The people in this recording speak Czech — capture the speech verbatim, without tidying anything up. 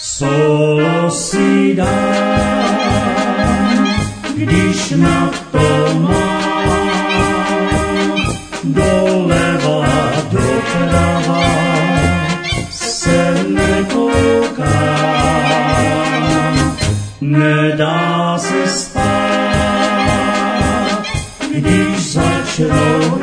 Solo si dám, když na to mám, doleva, doprava se nekoukám. Nedá se spát, když začnou